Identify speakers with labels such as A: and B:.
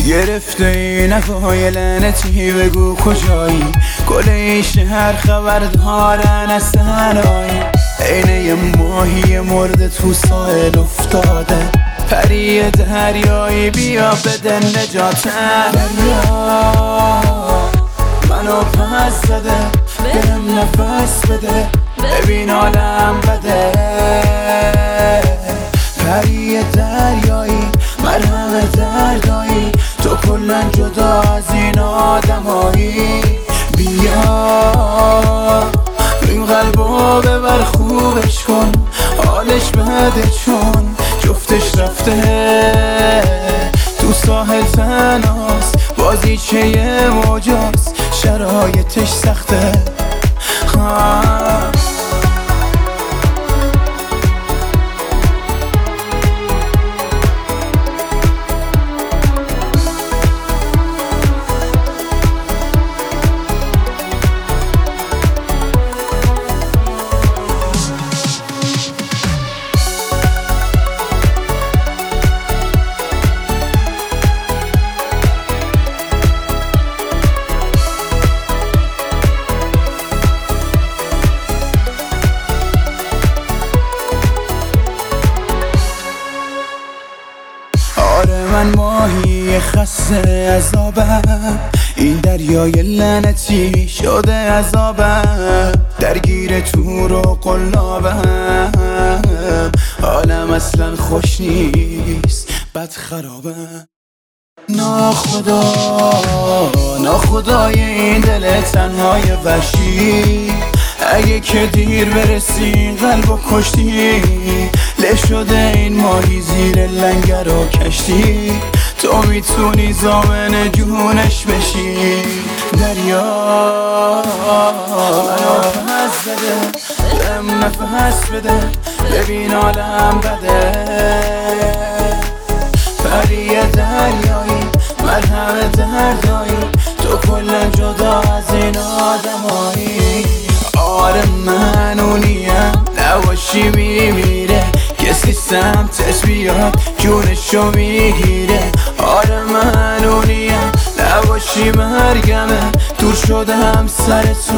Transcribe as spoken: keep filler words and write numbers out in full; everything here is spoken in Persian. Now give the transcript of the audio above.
A: گرفته این نفای لعنتی بگو کجایی، گل این شهر خبر دارن از تنهایی. عینه یه ماهی مرده تو ساحل افتاده، پری دریایی بیا بده نجاتم. دریا منو پس بده، بهم نفس بده، ببین عالم بده. پری دریایی مرهم دردایی، تو کلن جدا از این آدمایی. بیا این قلبو ببر خوبش کن، حالش بده چون جفتش رفته تو ساحل تنهاست. بازیچه موجاست شرایطش سخته. من ماهی خسته عذابم، این دریای لعنتی شده عذابم. درگیر تور و قلابم، حالم اصلا خوش نیست بد خرابم. ناخدا ناخدای این دل تنهای وحشی، اگه که دیر برسی قلبو کشتی. له شده این ماهی زیر لنگر و کشتی، تو میتونی ضامن جونش بشی. دریا منو پس بده، بهم نفس بده، ببین عالم بده. پری دریایی مرهم دردایی، تو کلن جدا از این آدمایی. آره من اونیم نباشی میمیره، کسی سمتش بیاد جونشو میگیره. آره من اونیم نباشی مرگمه، دور شدم سر تو